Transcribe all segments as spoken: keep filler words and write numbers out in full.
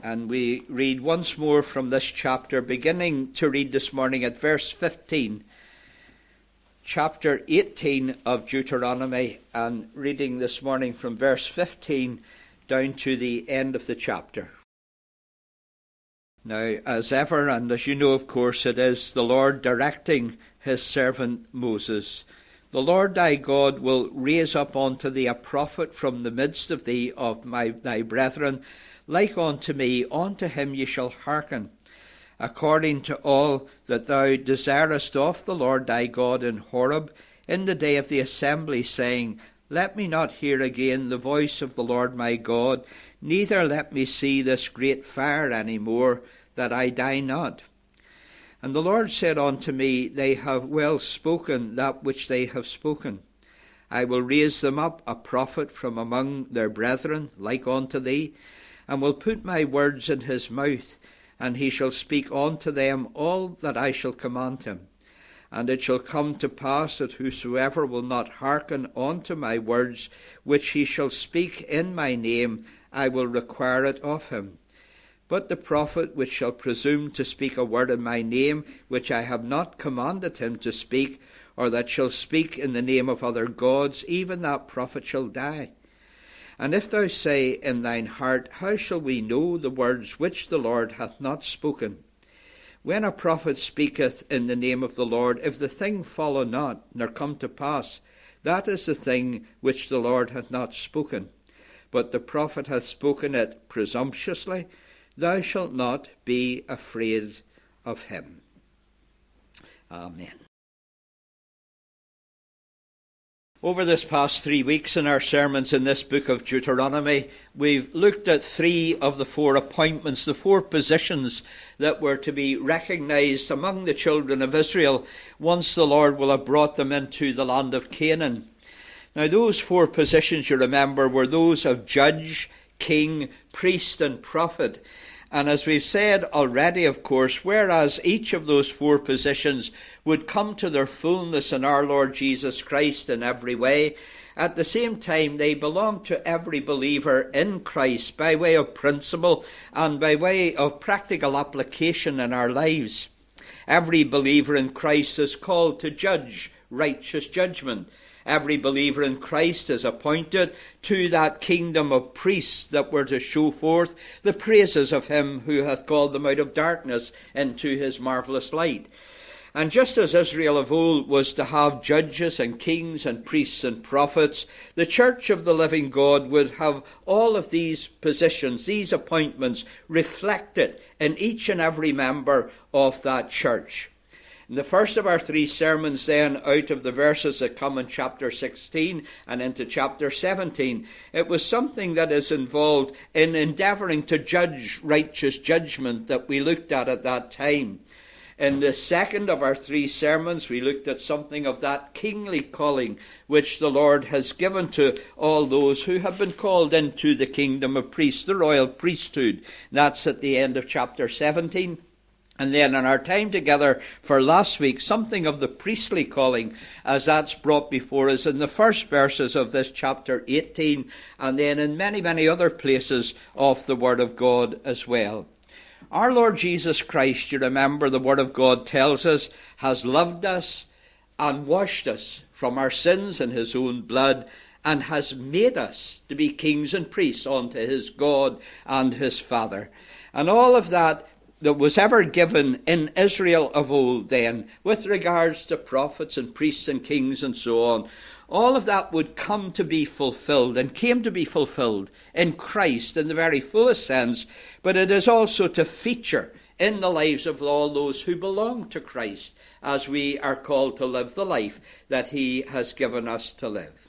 And we read once more from this chapter, beginning to read this morning at verse fifteen, chapter eighteen of Deuteronomy, and reading this morning from verse fifteen down to the end of the chapter. Now, as ever, and as you know, of course, it is the Lord directing his servant Moses. The Lord thy God will raise up unto thee a prophet from the midst of thee of my thy brethren, like unto me, unto him ye shall hearken, according to all that thou desirest of the Lord thy God in Horeb, in the day of the assembly, saying, Let me not hear again the voice of the Lord my God, neither let me see this great fire any more, that I die not. And the Lord said unto me, They have well spoken that which they have spoken. I will raise them up a prophet from among their brethren, like unto thee, and will put my words in his mouth, and he shall speak unto them all that I shall command him. And it shall come to pass that whosoever will not hearken unto my words, which he shall speak in my name, I will require it of him. But the prophet which shall presume to speak a word in my name, which I have not commanded him to speak, or that shall speak in the name of other gods, even that prophet shall die. And if thou say in thine heart, How shall we know the words which the Lord hath not spoken? When a prophet speaketh in the name of the Lord, if the thing follow not, nor come to pass, that is the thing which the Lord hath not spoken. But the prophet hath spoken it presumptuously, thou shalt not be afraid of him. Amen. Over this past three weeks in our sermons in this book of Deuteronomy, we've looked at three of the four appointments, the four positions that were to be recognized among the children of Israel once the Lord will have brought them into the land of Canaan. Now, those four positions, you remember, were those of judge, king, priest, and prophet. And as we've said already, of course, whereas each of those four positions would come to their fullness in our Lord Jesus Christ in every way, at the same time they belong to every believer in Christ by way of principle and by way of practical application in our lives. Every believer in Christ is called to judge righteous judgment. Every believer in Christ is appointed to that kingdom of priests that were to show forth the praises of him who hath called them out of darkness into his marvellous light. And just as Israel of old was to have judges and kings and priests and prophets, the church of the living God would have all of these positions, these appointments, reflected in each and every member of that church. In the first of our three sermons then, out of the verses that come in chapter sixteen and into chapter seventeen, it was something that is involved in endeavouring to judge righteous judgment that we looked at at that time. In the second of our three sermons, we looked at something of that kingly calling which the Lord has given to all those who have been called into the kingdom of priests, the royal priesthood. That's at the end of chapter seventeen. And then in our time together for last week, something of the priestly calling as that's brought before us in the first verses of this chapter eighteen, and then in many, many other places of the Word of God as well. Our Lord Jesus Christ, you remember, the Word of God tells us, has loved us and washed us from our sins in his own blood, and has made us to be kings and priests unto his God and his Father. And all of that that was ever given in Israel of old then, with regards to prophets and priests and kings and so on, all of that would come to be fulfilled and came to be fulfilled in Christ in the very fullest sense, but it is also to feature in the lives of all those who belong to Christ as we are called to live the life that he has given us to live.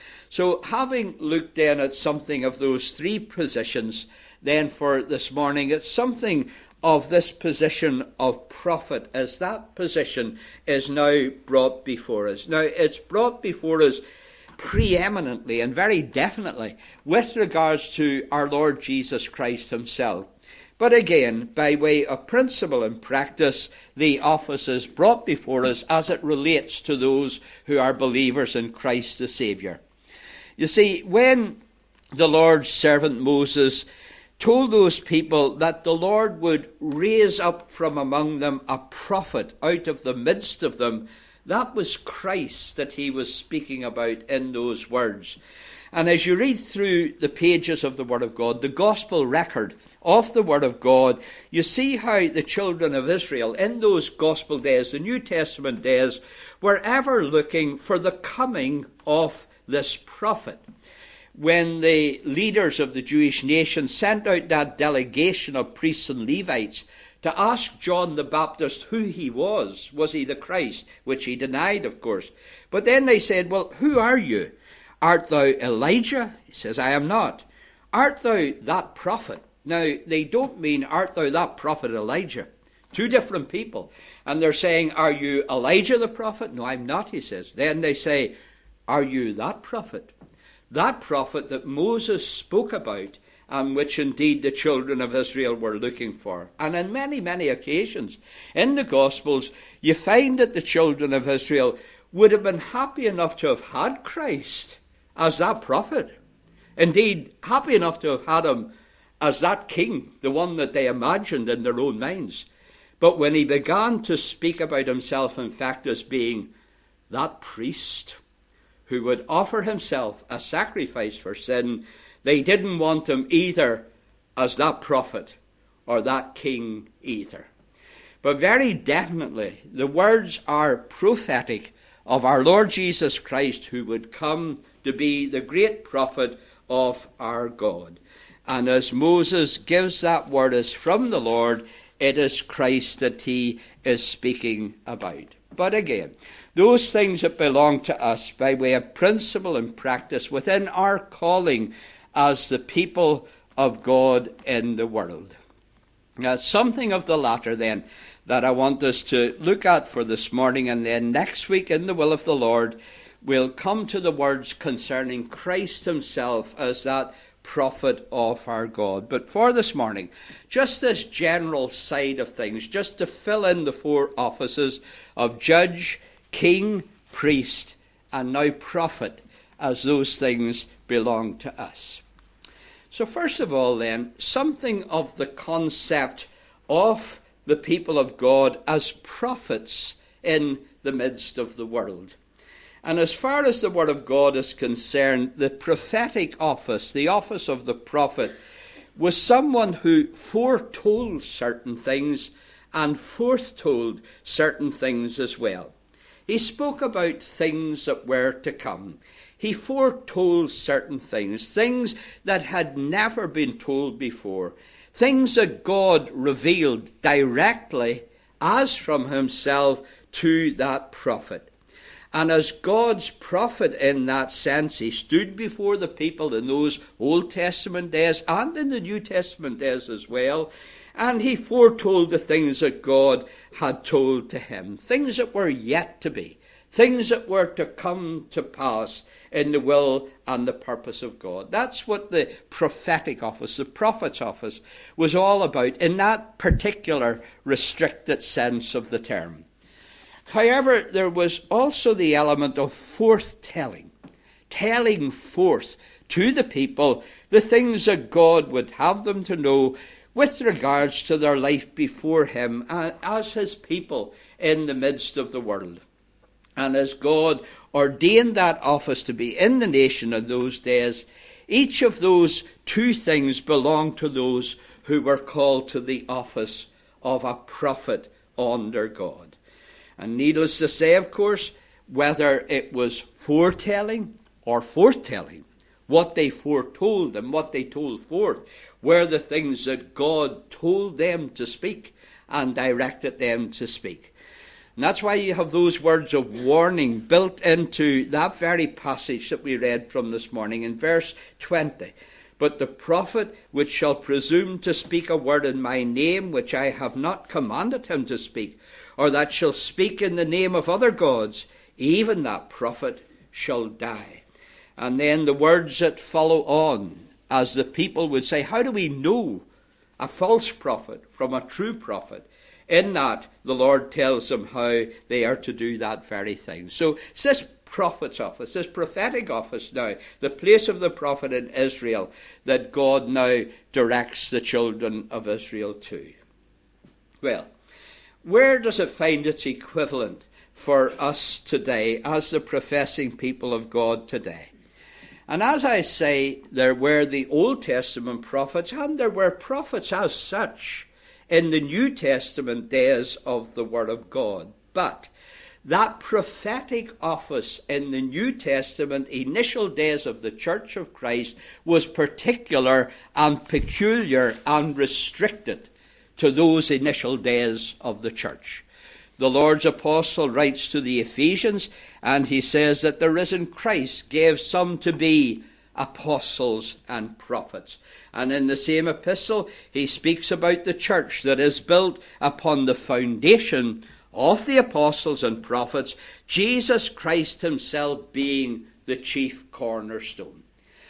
So having looked then at something of those three positions, then for this morning, it's something of this position of prophet, as that position is now brought before us. Now, it's brought before us preeminently and very definitely with regards to our Lord Jesus Christ himself. But again, by way of principle and practice, the office is brought before us as it relates to those who are believers in Christ the Saviour. You see, when the Lord's servant Moses told those people that the Lord would raise up from among them a prophet out of the midst of them. That was Christ that he was speaking about in those words. And as you read through the pages of the Word of God, the gospel record of the Word of God, you see how the children of Israel in those gospel days, the New Testament days, were ever looking for the coming of this prophet. When the leaders of the Jewish nation sent out that delegation of priests and Levites to ask John the Baptist who he was, was he the Christ, which he denied, of course. But then they said, well, who are you? Art thou Elijah? He says, I am not. Art thou that prophet? Now, they don't mean, art thou that prophet Elijah? Two different people. And they're saying, are you Elijah the prophet? No, I'm not, he says. Then they say, are you that prophet? That prophet that Moses spoke about, and which indeed the children of Israel were looking for. And on many, many occasions in the Gospels, you find that the children of Israel would have been happy enough to have had Christ as that prophet. Indeed, happy enough to have had him as that king, the one that they imagined in their own minds. But when he began to speak about himself, in fact, as being that priest who would offer himself a sacrifice for sin, they didn't want him either as that prophet or that king either. But very definitely, the words are prophetic of our Lord Jesus Christ, who would come to be the great prophet of our God. And as Moses gives that word as from the Lord, it is Christ that he is speaking about. But again, those things that belong to us by way of principle and practice within our calling as the people of God in the world. Now, something of the latter then that I want us to look at for this morning, and then next week in the will of the Lord we'll come to the words concerning Christ himself as that prophet of our God. But for this morning, just this general side of things, just to fill in the four offices of judge, king, priest, and now prophet, as those things belong to us. So first of all then, something of the concept of the people of God as prophets in the midst of the world. And as far as the Word of God is concerned, the prophetic office, the office of the prophet, was someone who foretold certain things and foretold certain things as well. He spoke about things that were to come. He foretold certain things, things that had never been told before, things that God revealed directly as from himself to that prophet. And as God's prophet in that sense, he stood before the people in those Old Testament days and in the New Testament days as well, and he foretold the things that God had told to him, things that were yet to be, things that were to come to pass in the will and the purpose of God. That's what the prophetic office, the prophet's office, was all about in that particular restricted sense of the term. However, there was also the element of forthtelling, telling forth to the people the things that God would have them to know with regards to their life before him as his people in the midst of the world. And as God ordained that office to be in the nation in those days, each of those two things belonged to those who were called to the office of a prophet under God. And needless to say, of course, whether it was foretelling or forthtelling, what they foretold and what they told forth were the things that God told them to speak and directed them to speak. And that's why you have those words of warning built into that very passage that we read from this morning in verse twenty. But the prophet which shall presume to speak a word in my name, which I have not commanded him to speak, or that shall speak in the name of other gods, even that prophet shall die. And then the words that follow on, as the people would say, how do we know a false prophet from a true prophet? In that, the Lord tells them how they are to do that very thing. So it's this prophet's office, this prophetic office now, the place of the prophet in Israel that God now directs the children of Israel to. Well, where does it find its equivalent for us today as the professing people of God today? And as I say, there were the Old Testament prophets, and there were prophets as such in the New Testament days of the Word of God. But that prophetic office in the New Testament initial days of the Church of Christ was particular and peculiar and restricted to those initial days of the church. The Lord's apostle writes to the Ephesians, and he says that the risen Christ gave some to be apostles and prophets. And in the same epistle, he speaks about the church that is built upon the foundation of the apostles and prophets, Jesus Christ himself being the chief cornerstone.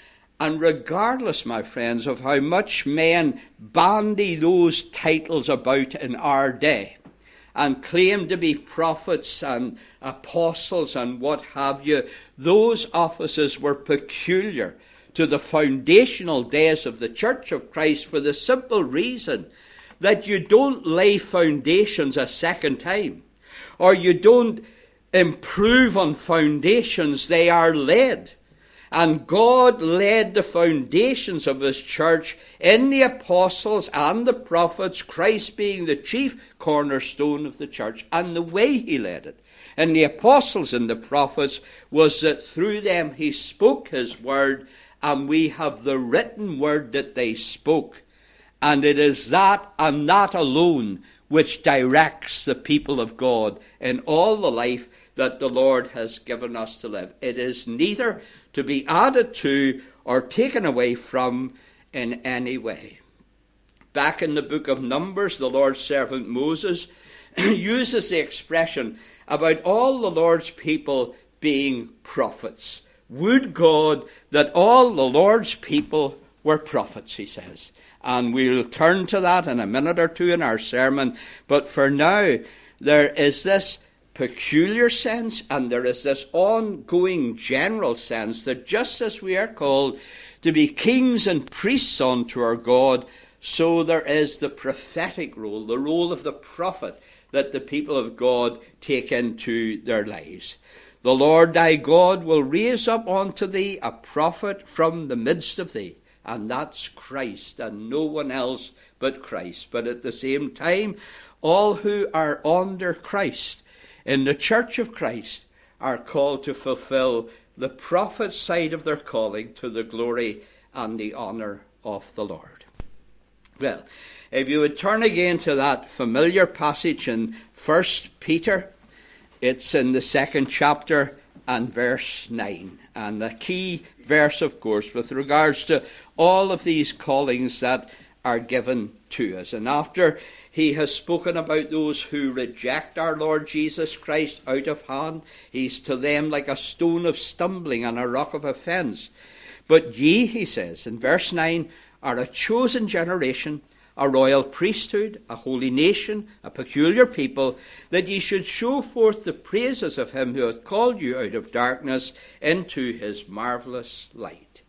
And regardless, my friends, of how much men bandy those titles about in our day, and claim to be prophets and apostles and what have you, those offices were peculiar to the foundational days of the Church of Christ for the simple reason that you don't lay foundations a second time, or you don't improve on foundations, they are laid. And God laid the foundations of his church in the apostles and the prophets, Christ being the chief cornerstone of the church. And the way he laid it in the apostles and the prophets was that through them he spoke his word, and we have the written word that they spoke. And it is that and that alone which directs the people of God in all the life that the Lord has given us to live. It is neither to be added to or taken away from in any way. Back in the book of Numbers, the Lord's servant Moses uses the expression about all the Lord's people being prophets. Would God that all the Lord's people were prophets, he says. And we'll turn to that in a minute or two in our sermon. But for now, there is this peculiar sense, and there is this ongoing general sense that just as we are called to be kings and priests unto our God, so there is the prophetic role, the role of the prophet that the people of God take into their lives. The Lord thy God will raise up unto thee a prophet from the midst of thee, and that's Christ, and no one else but Christ. But at the same time, all who are under Christ in the Church of Christ are called to fulfill the prophet side of their calling to the glory and the honour of the Lord. Well, if you would turn again to that familiar passage in First Peter, it's in the second chapter and verse nine. And the key verse, of course, with regards to all of these callings that are given to us. And after he has spoken about those who reject our Lord Jesus Christ out of hand, he's to them like a stone of stumbling and a rock of offence. But ye, he says in verse nine, are a chosen generation, a royal priesthood, a holy nation, a peculiar people, that ye should show forth the praises of him who hath called you out of darkness into his marvellous light.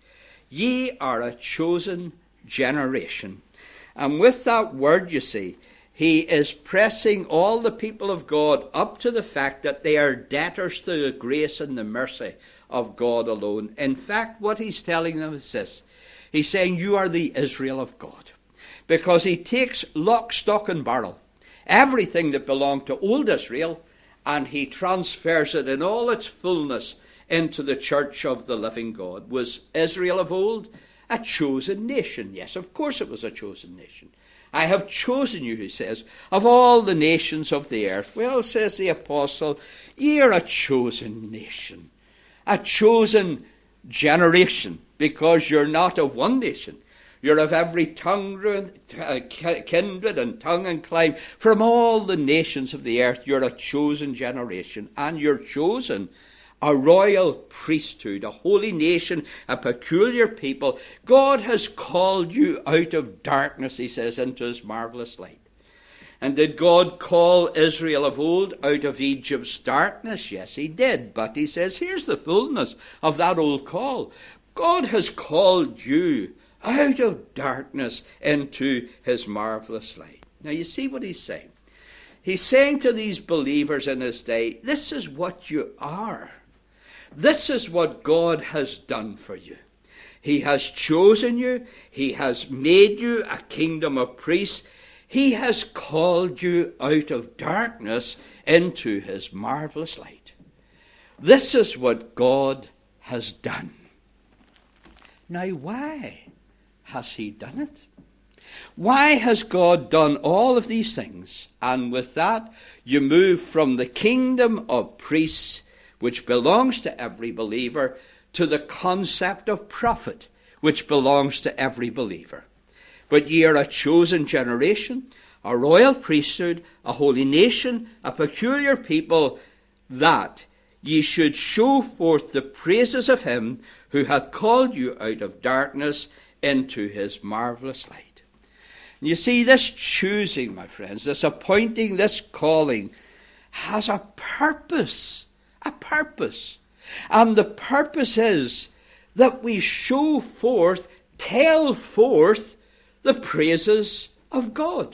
Ye are a chosen generation. And with that word, you see, he is pressing all the people of God up to the fact that they are debtors to the grace and the mercy of God alone. In fact, what he's telling them is this. He's saying, you are the Israel of God. Because he takes lock, stock and barrel, everything that belonged to old Israel, and he transfers it in all its fullness into the church of the living God. Was Israel of old a chosen nation? Yes, of course it was a chosen nation. I have chosen you, he says, of all the nations of the earth. Well, says the apostle, ye are a chosen nation, a chosen generation, because you're not of one nation. You're of every tongue, kindred and tongue and clime. From all the nations of the earth, you're a chosen generation. And you're chosen a royal priesthood, a holy nation, a peculiar people. God has called you out of darkness, he says, into his marvellous light. And did God call Israel of old out of Egypt's darkness? Yes, he did. But he says, here's the fullness of that old call. God has called you out of darkness into his marvelous light. Now you see what he's saying. He's saying to these believers in his day, this is what you are. This is what God has done for you. He has chosen you. He has made you a kingdom of priests. He has called you out of darkness into his marvelous light. This is what God has done. Now, why has he done it? Why has God done all of these things? And with that, you move from the kingdom of priests, which belongs to every believer, to the concept of prophet, which belongs to every believer. But ye are a chosen generation, a royal priesthood, a holy nation, a peculiar people, that ye should show forth the praises of him who hath called you out of darkness into his marvelous light. And you see, this choosing, my friends, this appointing, this calling, has a purpose. A purpose. And the purpose is that we show forth, tell forth, the praises of God.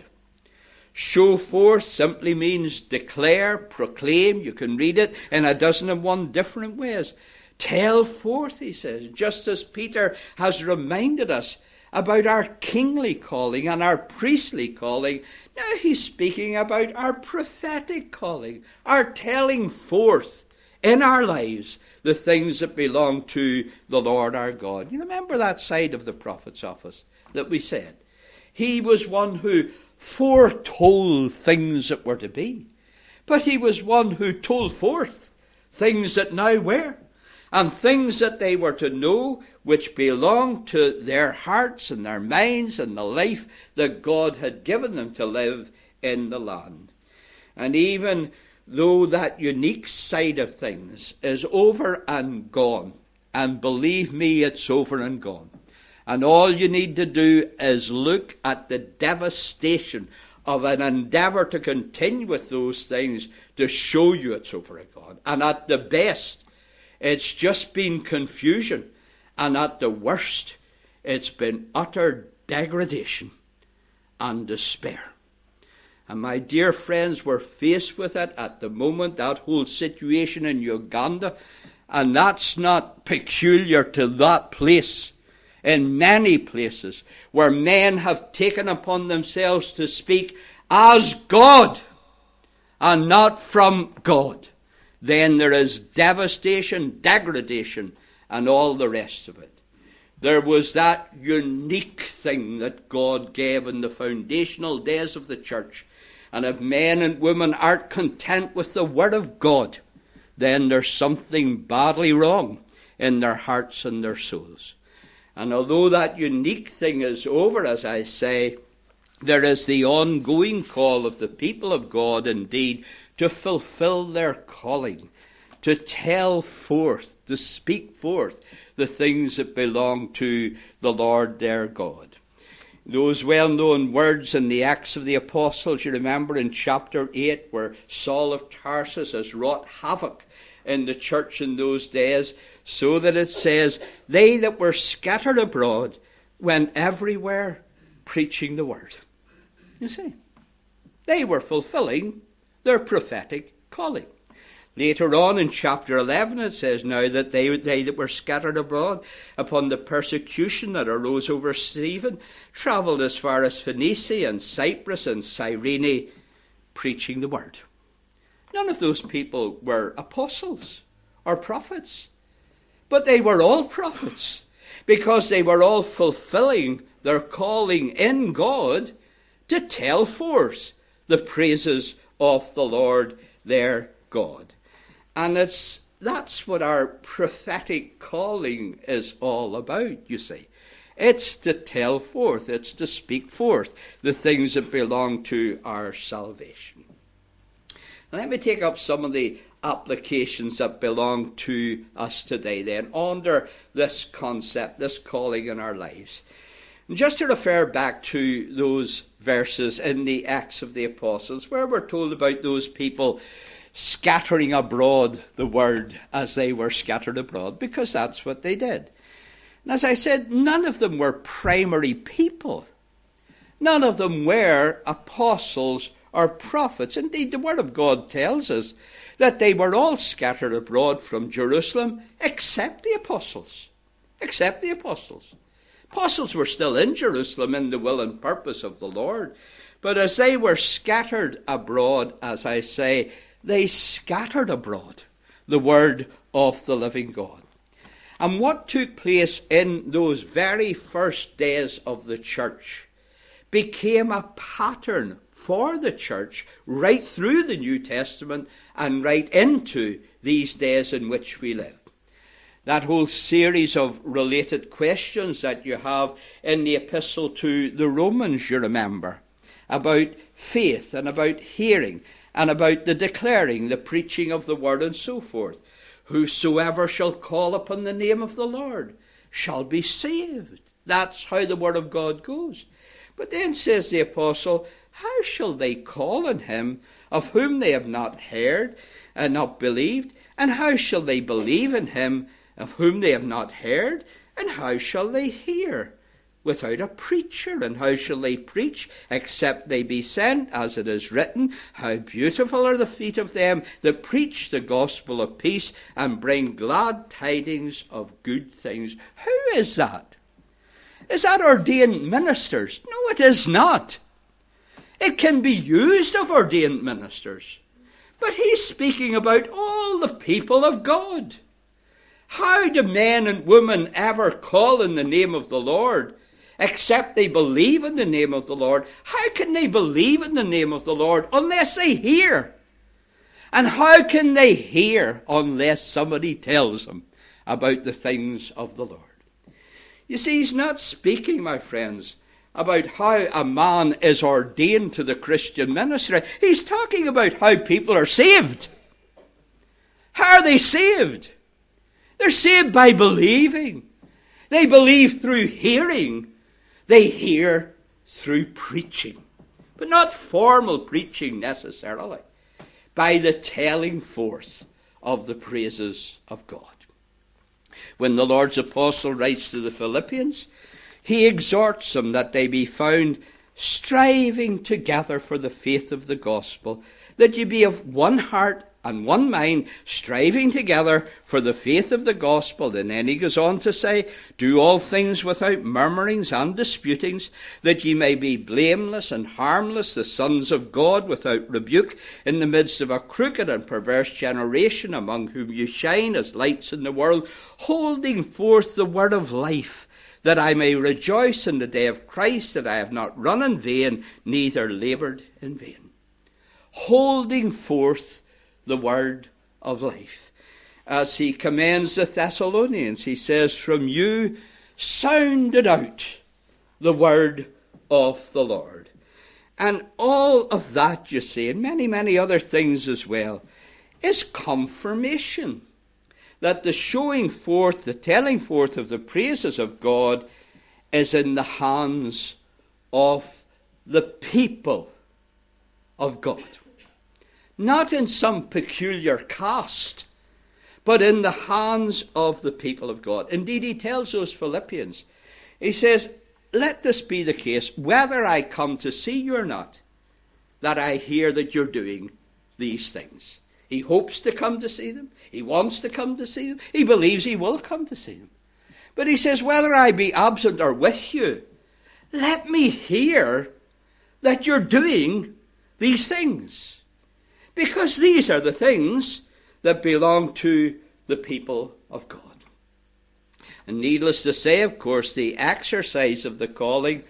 Show forth simply means declare, proclaim. You can read it in a dozen and one different ways. Tell forth, he says, just as Peter has reminded us about our kingly calling and our priestly calling. Now he's speaking about our prophetic calling, our telling forth in our lives the things that belong to the Lord our God. You remember that side of the prophet's office that we said? He was one who foretold things that were to be. But he was one who told forth things that now were, and things that they were to know, which belonged to their hearts and their minds and the life that God had given them to live in the land. And even though that unique side of things is over and gone, and believe me, it's over and gone, and all you need to do is look at the devastation of an endeavour to continue with those things to show you it's over and gone. And at the best, it's just been confusion. And at the worst, it's been utter degradation and despair. And my dear friends, we're faced with it at the moment, that whole situation in Uganda. And that's not peculiar to that place. In many places where men have taken upon themselves to speak as God and not from God, then there is devastation, degradation, and all the rest of it. There was that unique thing that God gave in the foundational days of the church. And if men and women aren't content with the word of God, then there's something badly wrong in their hearts and their souls. And although that unique thing is over, as I say, there is the ongoing call of the people of God indeed to fulfill their calling, to tell forth, to speak forth the things that belong to the Lord their God. Those well-known words in the Acts of the Apostles, you remember in chapter eight, where Saul of Tarsus has wrought havoc in the church in those days, so that it says, they that were scattered abroad went everywhere preaching the word. You see, they were fulfilling their prophetic calling. Later on in chapter eleven it says now that they, they that were scattered abroad upon the persecution that arose over Stephen travelled as far as Phoenicia and Cyprus and Cyrene preaching the word. None of those people were apostles or prophets, but they were all prophets because they were all fulfilling their calling in God to tell forth the praises of the Lord their God. And it's that's what our prophetic calling is all about, you see. It's to tell forth, it's to speak forth the things that belong to our salvation. Let me take up some of the applications that belong to us today then under this concept, this calling in our lives. And just to refer back to those verses in the Acts of the Apostles, where we're told about those people scattering abroad the word as they were scattered abroad, because that's what they did. And as I said, none of them were primary people. None of them were apostles or prophets. Indeed, the Word of God tells us that they were all scattered abroad from Jerusalem, except the apostles. Except the apostles. Apostles were still in Jerusalem in the will and purpose of the Lord. But as they were scattered abroad, as I say, they scattered abroad the word of the living God. And what took place in those very first days of the church became a pattern for the church right through the New Testament and right into these days in which we live. That whole series of related questions that you have in the epistle to the Romans, you remember, about faith and about hearing and about the declaring, the preaching of the word and so forth. Whosoever shall call upon the name of the Lord shall be saved. That's how the word of God goes. But then says the apostle, how shall they call on him of whom they have not heard and not believed? And how shall they believe in him of whom they have not heard? And how shall they hear without a preacher? And how shall they preach except they be sent? As it is written, how beautiful are the feet of them that preach the gospel of peace and bring glad tidings of good things. Who is that? Is that ordained ministers? No, it is not. It can be used of ordained ministers. But he's speaking about all the people of God. How do men and women ever call in the name of the Lord except they believe in the name of the Lord? How can they believe in the name of the Lord unless they hear? And how can they hear unless somebody tells them about the things of the Lord? You see, he's not speaking, my friends, about how a man is ordained to the Christian ministry. He's talking about how people are saved. How are they saved? They're saved by believing. They believe through hearing. They hear through preaching. But not formal preaching necessarily. By the telling forth of the praises of God. When the Lord's apostle writes to the Philippians, he exhorts them that they be found striving together for the faith of the gospel, that ye be of one heart and one mind, striving together for the faith of the gospel. And then he goes on to say, do all things without murmurings and disputings, that ye may be blameless and harmless, the sons of God without rebuke, in the midst of a crooked and perverse generation, among whom you shine as lights in the world, holding forth the word of life, that I may rejoice in the day of Christ, that I have not run in vain, neither laboured in vain. Holding forth the word of life. As he commends the Thessalonians, he says, from you sounded out the word of the Lord. And all of that, you see, and many, many other things as well, is confirmation that the showing forth, the telling forth of the praises of God is in the hands of the people of God. Not in some peculiar caste, but in the hands of the people of God. Indeed, he tells those Philippians, he says, let this be the case, whether I come to see you or not, that I hear that you're doing these things. He hopes to come to see them. He wants to come to see them. He believes he will come to see them. But he says, whether I be absent or with you, let me hear that you're doing these things. Because these are the things that belong to the people of God. And needless to say, of course, the exercise of the calling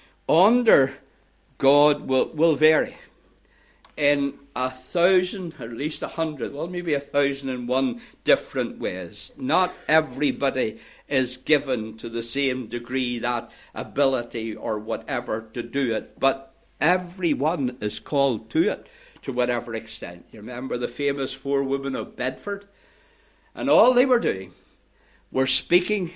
under God will, will vary in a thousand, or at least a hundred, well, maybe a thousand and one different ways. Not everybody is given to the same degree, that ability or whatever to do it, but everyone is called to it. To whatever extent. You remember the famous four women of Bedford? And all they were doing were speaking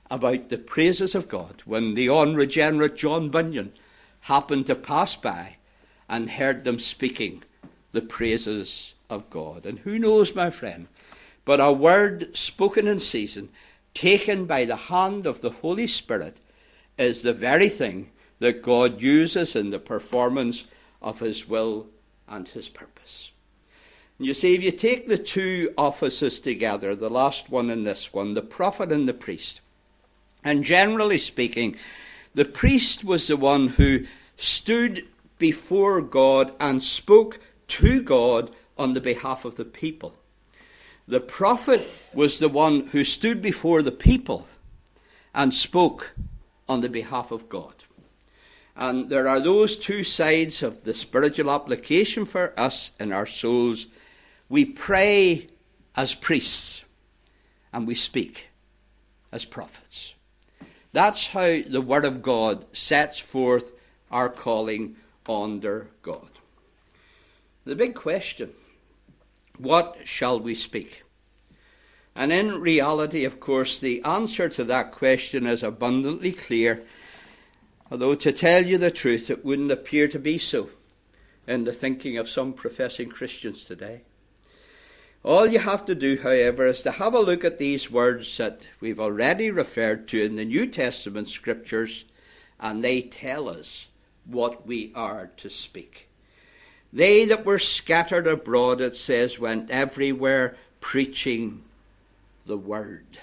about the praises of God when the unregenerate John Bunyan happened to pass by and heard them speaking the praises of God. And who knows, my friend, but a word spoken in season, taken by the hand of the Holy Spirit, is the very thing that God uses in the performance of his will and his purpose. And you see, if you take the two offices together, the last one and this one, the prophet and the priest, and generally speaking, the priest was the one who stood before God and spoke to God on the behalf of the people. The prophet was the one who stood before the people and spoke on the behalf of God. And there are those two sides of the spiritual application for us in our souls. We pray as priests and we speak as prophets. That's how the Word of God sets forth our calling under God. The big question, what shall we speak? And in reality, of course, the answer to that question is abundantly clear, although to tell you the truth, it wouldn't appear to be so in the thinking of some professing Christians today. All you have to do, however, is to have a look at these words that we've already referred to in the New Testament scriptures, and they tell us what we are to speak. They that were scattered abroad, it says, went everywhere preaching the word.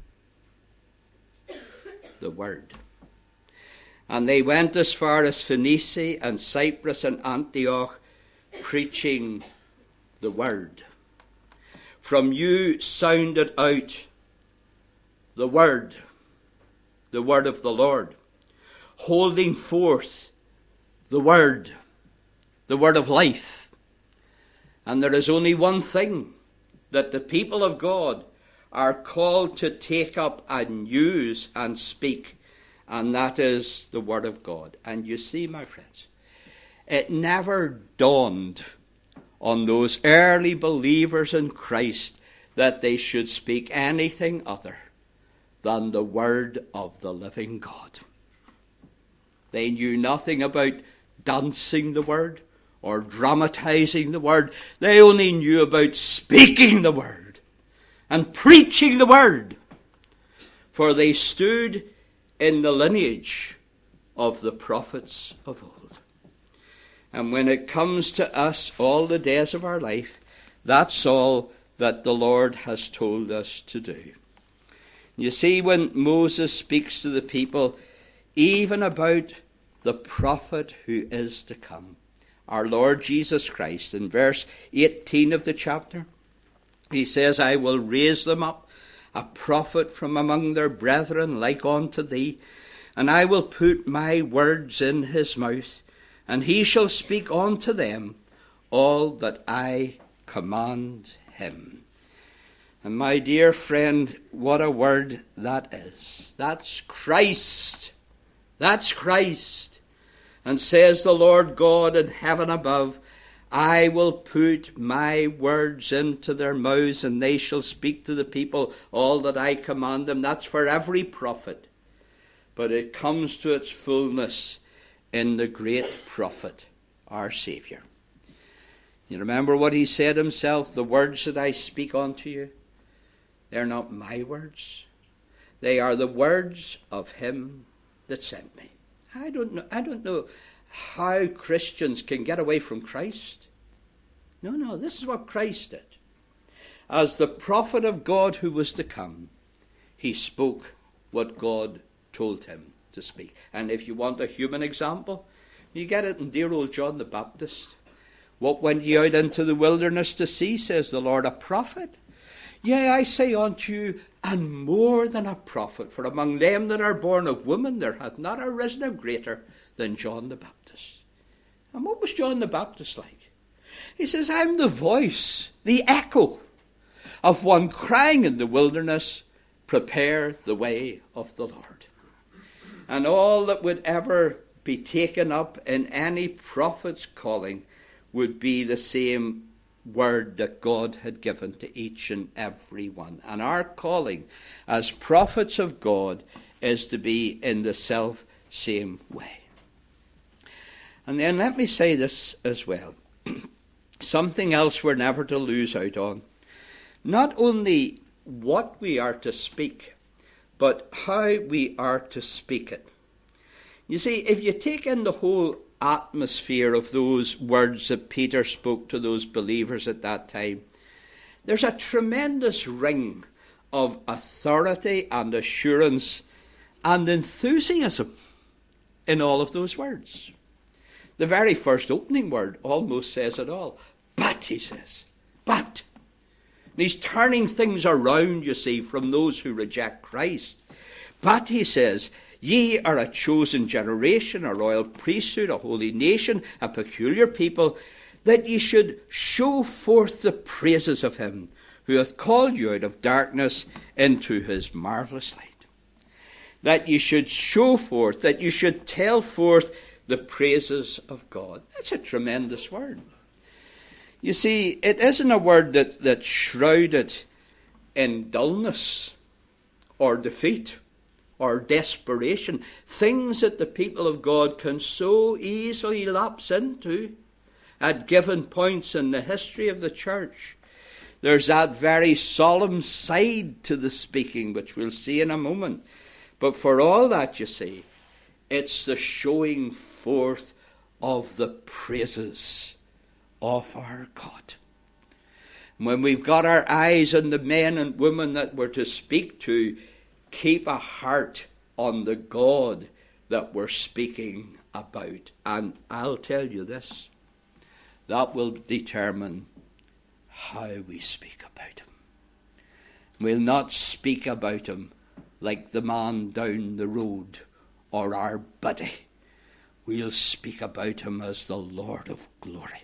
The word. And they went as far as Phoenicia and Cyprus and Antioch, preaching the word. From you sounded out the word, the word of the Lord, holding forth the word, the word of life. And there is only one thing that the people of God are called to take up and use and speak, and that is the word of God. And you see, my friends, it never dawned on those early believers in Christ that they should speak anything other than the word of the living God. They knew nothing about dancing the word or dramatizing the word. They only knew about speaking the word and preaching the word, for they stood in the lineage of the prophets of old. And when it comes to us all the days of our life, that's all that the Lord has told us to do. You see, when Moses speaks to the people, even about the prophet who is to come, our Lord Jesus Christ, in verse eighteen of the chapter, he says, I will raise them up, a prophet from among their brethren like unto thee, and I will put my words in his mouth, and he shall speak unto them all that I command him. And my dear friend, what a word that is. That's Christ. That's Christ. And says the Lord God in heaven above, I will put my words into their mouths, and they shall speak to the people all that I command them. That's for every prophet. But it comes to its fullness in the great prophet, our Saviour. You remember what he said himself, the words that I speak unto you, they're not my words. They are the words of him that sent me. I don't know, I don't know how Christians can get away from Christ. No, no, this is what Christ did. As the prophet of God who was to come, he spoke what God told him to speak. And if you want a human example, you get it in dear old John the Baptist. What went ye out into the wilderness to see, says the Lord, a prophet? Yea, I say unto you, and more than a prophet, for among them that are born of woman there hath not arisen a greater than John the Baptist. And what was John the Baptist like? He says, I'm the voice, the echo of one crying in the wilderness, prepare the way of the Lord. And all that would ever be taken up in any prophet's calling would be the same word that God had given to each and every one. And our calling as prophets of God is to be in the self-same way. And then let me say this as well. Something else we're never to lose out on. Not only what we are to speak, but how we are to speak it. You see, if you take in the whole atmosphere of those words that Peter spoke to those believers at that time, there's a tremendous ring of authority and assurance and enthusiasm in all of those words. The very first opening word almost says it all. But, he says, but. And he's turning things around, you see, from those who reject Christ. But, he says, ye are a chosen generation, a royal priesthood, a holy nation, a peculiar people, that ye should show forth the praises of him who hath called you out of darkness into his marvellous light. That ye should show forth, that you should tell forth the praises of God. That's a tremendous word. You see, it isn't a word that, that's shrouded in dullness or defeat or desperation, things that the people of God can so easily lapse into at given points in the history of the church. There's that very solemn side to the speaking, which we'll see in a moment. But for all that, you see, it's the showing forth of the praises of our God. When we've got our eyes on the men and women that we're to speak to, keep a heart on the God that we're speaking about. And I'll tell you this, that will determine how we speak about him. We'll not speak about him like the man down the road or our buddy. We'll speak about him as the Lord of glory,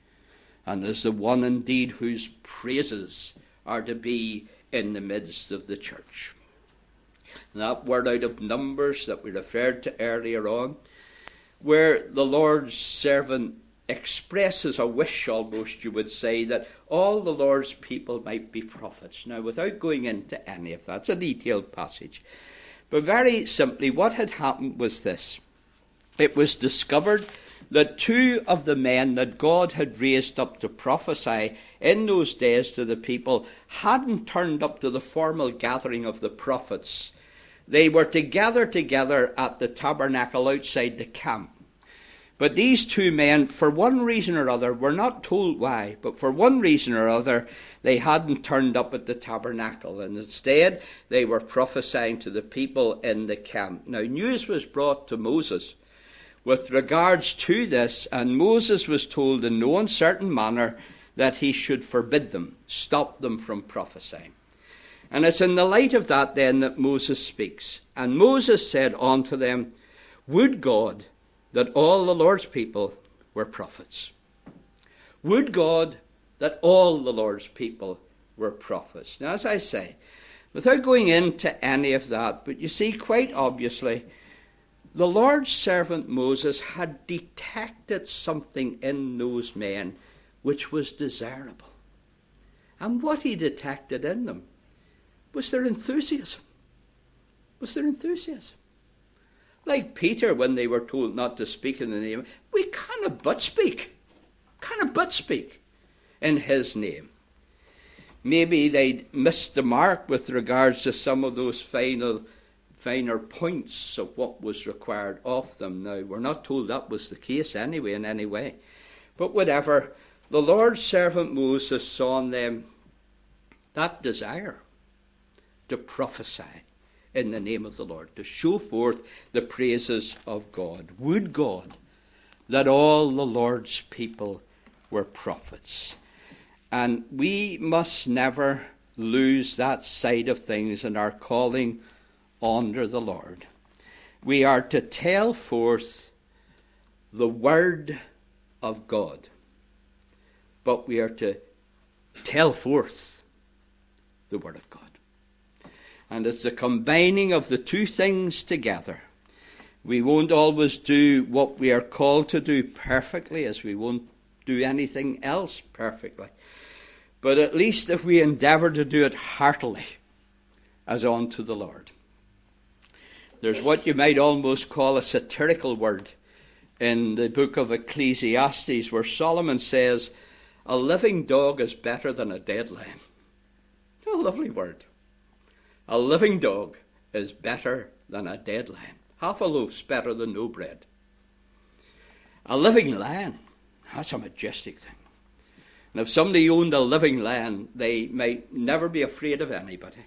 and as the one indeed whose praises are to be in the midst of the church. And that word out of Numbers that we referred to earlier on, where the Lord's servant expresses a wish, almost you would say, that all the Lord's people might be prophets. Now, without going into any of that, it's a detailed passage. But very simply, what had happened was this. It was discovered that two of the men that God had raised up to prophesy in those days to the people hadn't turned up to the formal gathering of the prophets. They were to gather together at the tabernacle outside the camp. But these two men, for one reason or other, were not told why, but for one reason or other, they hadn't turned up at the tabernacle, and instead they were prophesying to the people in the camp. Now, news was brought to Moses with regards to this, and Moses was told in no uncertain manner that he should forbid them, stop them from prophesying. And it's in the light of that then that Moses speaks. And Moses said unto them, would God that all the Lord's people were prophets. Would God that all the Lord's people were prophets. Now, as I say, without going into any of that, but you see quite obviously, the Lord's servant Moses had detected something in those men which was desirable. And what he detected in them was their enthusiasm. Was their enthusiasm. Like Peter, when they were told not to speak in the name, we cannot but speak. Cannot but speak in his name. Maybe they'd missed the mark with regards to some of those final, finer points of what was required of them. Now, we're not told that was the case anyway, in any way. But whatever, the Lord's servant Moses saw in them that desire to prophesy in the name of the Lord, to show forth the praises of God. Would God that all the Lord's people were prophets. And we must never lose that side of things in our calling under the Lord. We are to tell forth the word of God, but we are to tell forth the word of God. And it's the combining of the two things together. We won't always do what we are called to do perfectly, as we won't do anything else perfectly. But at least if we endeavour to do it heartily, as unto the Lord. There's what you might almost call a satirical word in the book of Ecclesiastes, where Solomon says, a living dog is better than a dead lamb. A lovely word. A living dog is better than a dead lamb. Half a loaf's better than no bread. A living lamb, that's a majestic thing. And if somebody owned a living lamb, they might never be afraid of anybody.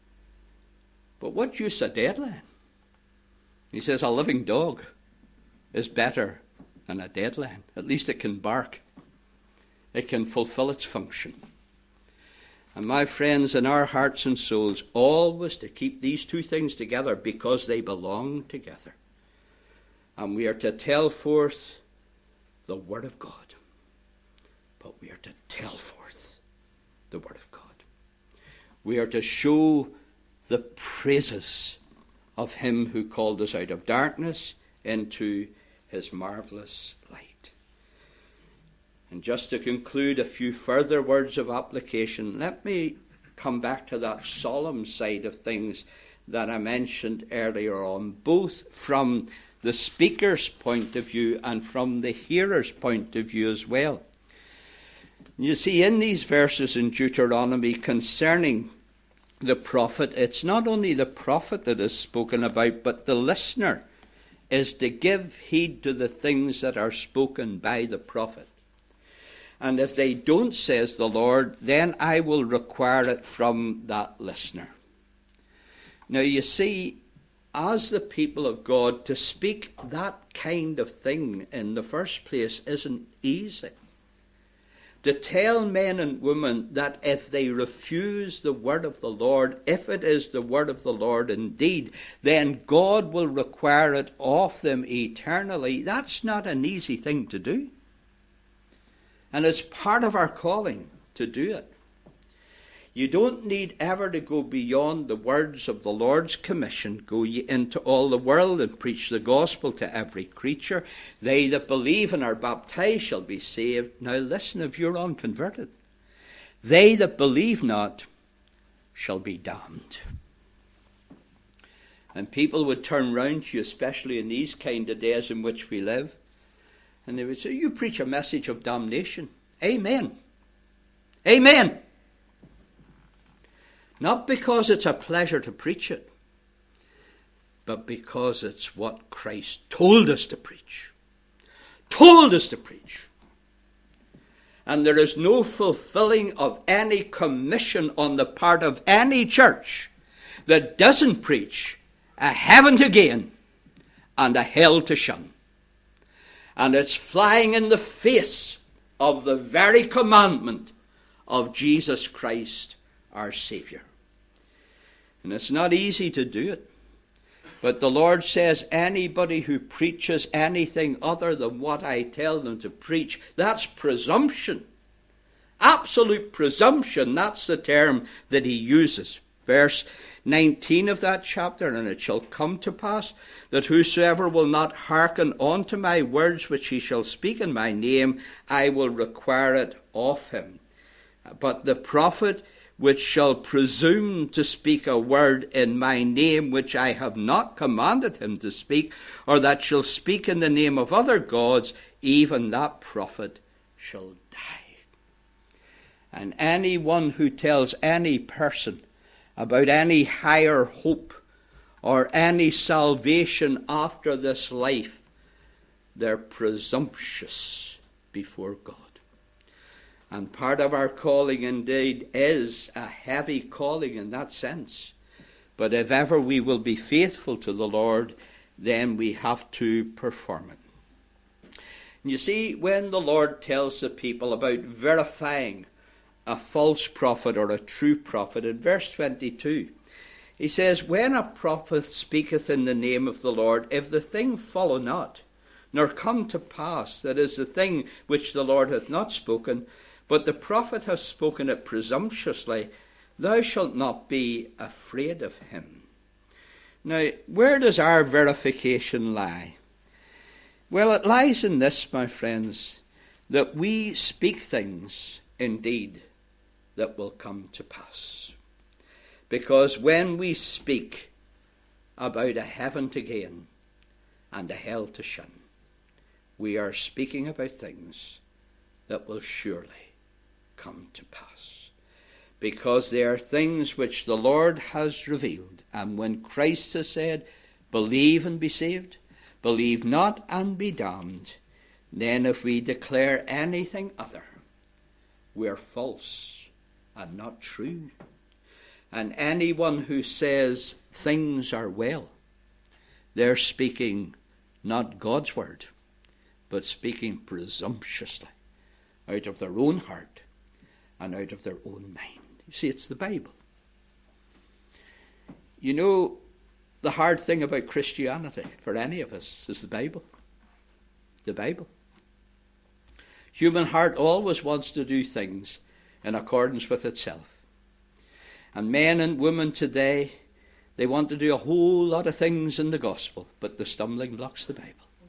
But what use a dead lamb? He says a living dog is better than a dead lamb. At least it can bark. It can fulfill its function. And my friends, in our hearts and souls, always to keep these two things together because they belong together. And we are to tell forth the Word of God. But we are to tell forth the Word of God. We are to show the praises of him who called us out of darkness into his marvellous light. And just to conclude, a few further words of application. Let me come back to that solemn side of things that I mentioned earlier on, both from the speaker's point of view and from the hearer's point of view as well. You see, in these verses in Deuteronomy concerning the prophet, it's not only the prophet that is spoken about, but the listener is to give heed to the things that are spoken by the prophet. And if they don't, says the Lord, then I will require it from that listener. Now you see, as the people of God, to speak that kind of thing in the first place isn't easy. To tell men and women that if they refuse the word of the Lord, if it is the word of the Lord indeed, then God will require it of them eternally. That's not an easy thing to do. And it's part of our calling to do it. You don't need ever to go beyond the words of the Lord's commission. Go ye into all the world and preach the gospel to every creature. They that believe and are baptized shall be saved. Now listen, if you're unconverted, they that believe not shall be damned. And people would turn round to you, especially in these kind of days in which we live, and they would say, you preach a message of damnation. Amen. Amen. Not because it's a pleasure to preach it, but because it's what Christ told us to preach. Told us to preach. And there is no fulfilling of any commission on the part of any church that doesn't preach a heaven to gain and a hell to shun. And it's flying in the face of the very commandment of Jesus Christ, our Saviour. And it's not easy to do it. But the Lord says anybody who preaches anything other than what I tell them to preach, that's presumption. Absolute presumption. That's the term that he uses. Verse nineteen of that chapter, and it shall come to pass that whosoever will not hearken unto my words which he shall speak in my name, I will require it of him. But the prophet which shall presume to speak a word in my name which I have not commanded him to speak, or that shall speak in the name of other gods, even that prophet shall die. And anyone who tells any person about any higher hope or any salvation after this life, they're presumptuous before God. And part of our calling indeed is a heavy calling in that sense. But if ever we will be faithful to the Lord, then we have to perform it. And you see, when the Lord tells the people about verifying a false prophet or a true prophet, in verse twenty-two, he says, when a prophet speaketh in the name of the Lord, if the thing follow not, nor come to pass, that is the thing which the Lord hath not spoken, but the prophet hath spoken it presumptuously, thou shalt not be afraid of him. Now, where does our verification lie? Well, it lies in this, my friends, that we speak things, indeed, that will come to pass. Because when we speak about a heaven to gain and a hell to shun, we are speaking about things that will surely come to pass. Because they are things which the Lord has revealed. And when Christ has said, believe and be saved, believe not and be damned, then if we declare anything other, we are false and not true. And anyone who says things are well, they're speaking not God's word, but speaking presumptuously out of their own heart and out of their own mind. You see, it's the Bible. You know, the hard thing about Christianity for any of us is the Bible. The Bible. Human heart always wants to do things in accordance with itself. And men and women today, they want to do a whole lot of things in the gospel, but the stumbling block's the Bible.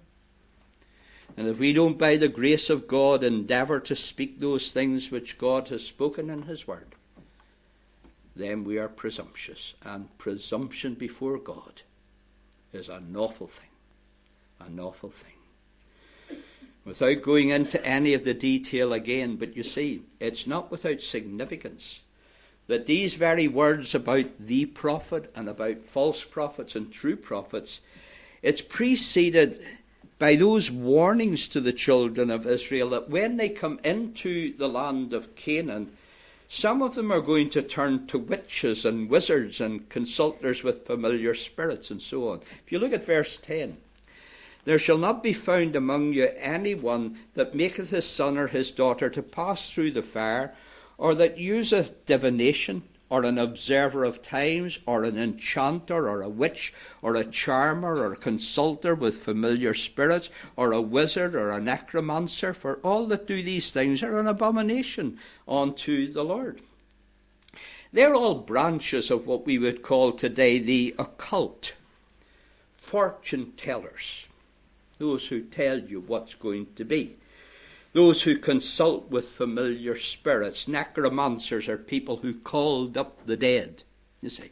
And if we don't, by the grace of God, endeavour to speak those things which God has spoken in his word, then we are presumptuous. And presumption before God is an awful thing. An awful thing. Without going into any of the detail again, but you see, it's not without significance that these very words about the prophet and about false prophets and true prophets, it's preceded by those warnings to the children of Israel that when they come into the land of Canaan, some of them are going to turn to witches and wizards and consulters with familiar spirits and so on. If you look at verse ten, there shall not be found among you any one that maketh his son or his daughter to pass through the fire, or that useth divination, or an observer of times, or an enchanter, or a witch, or a charmer, or a consulter with familiar spirits, or a wizard, or a necromancer, for all that do these things are an abomination unto the Lord. They're all branches of what we would call today the occult, fortune tellers, those who tell you what's going to be. Those who consult with familiar spirits. Necromancers are people who called up the dead, you see.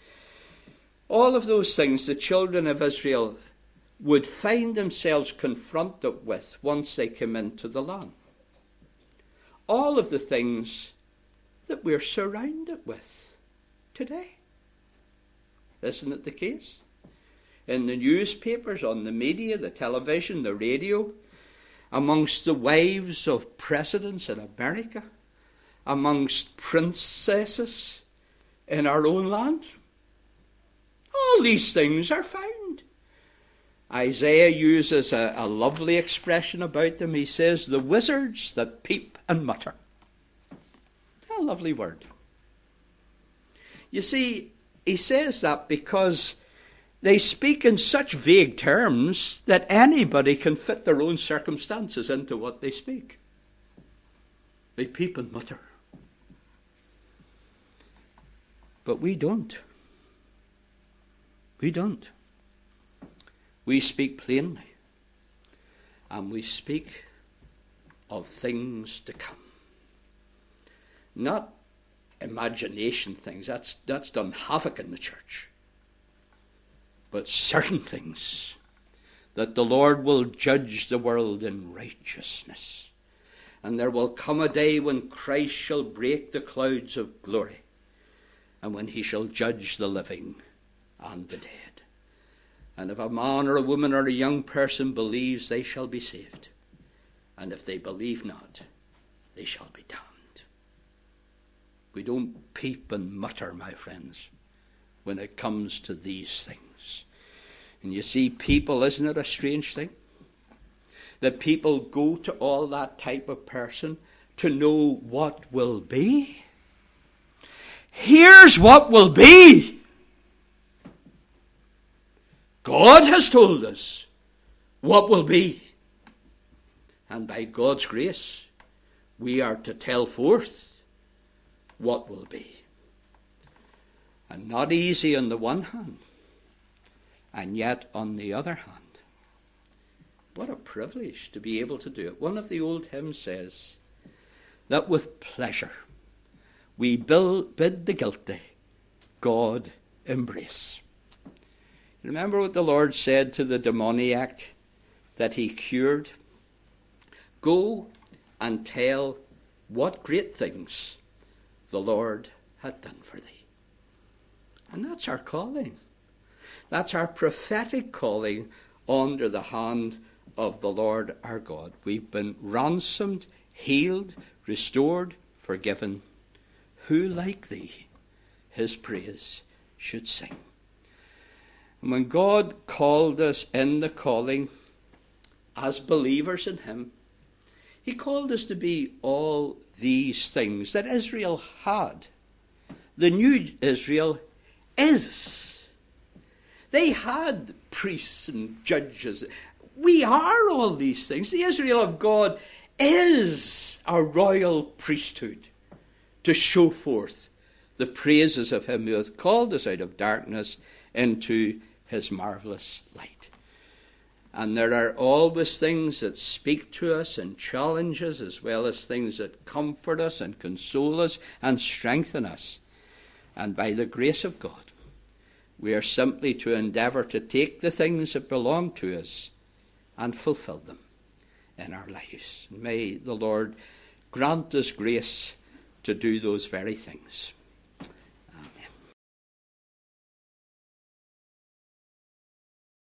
All of those things the children of Israel would find themselves confronted with once they came into the land. All of the things that we're surrounded with today. Isn't it the case? In the newspapers, on the media, the television, the radio, amongst the wives of presidents in America, amongst princesses in our own land. All these things are found. Isaiah uses a, a lovely expression about them. He says, the wizards that peep and mutter. A lovely word. You see, he says that because they speak in such vague terms that anybody can fit their own circumstances into what they speak. They peep and mutter. But we don't. We don't. We speak plainly. And we speak of things to come. Not imagination things. That's, that's done havoc in the church. But certain things that the Lord will judge the world in righteousness. And there will come a day when Christ shall break the clouds of glory, and when he shall judge the living and the dead. And if a man or a woman or a young person believes, they shall be saved. And if they believe not, they shall be damned. We don't peep and mutter, my friends, when it comes to these things. And you see, people, isn't it a strange thing? That people go to all that type of person to know what will be. Here's what will be. God has told us what will be. And by God's grace, we are to tell forth what will be. And not easy on the one hand, and yet on the other hand, what a privilege to be able to do it. One of the old hymns says that with pleasure we bid the guilty God embrace. Remember what the Lord said to the demoniac that he cured? Go and tell what great things the Lord had done for thee. And that's our calling. That's our prophetic calling under the hand of the Lord our God. We've been ransomed, healed, restored, forgiven. Who like thee his praise should sing? And when God called us in the calling as believers in him, he called us to be all these things that Israel had. The new Israel is. They had priests and judges. We are all these things. The Israel of God is a royal priesthood to show forth the praises of him who hath called us out of darkness into his marvellous light. And there are always things that speak to us and challenge us, as well as things that comfort us and console us and strengthen us. And by the grace of God, we are simply to endeavour to take the things that belong to us and fulfil them in our lives. May the Lord grant us grace to do those very things.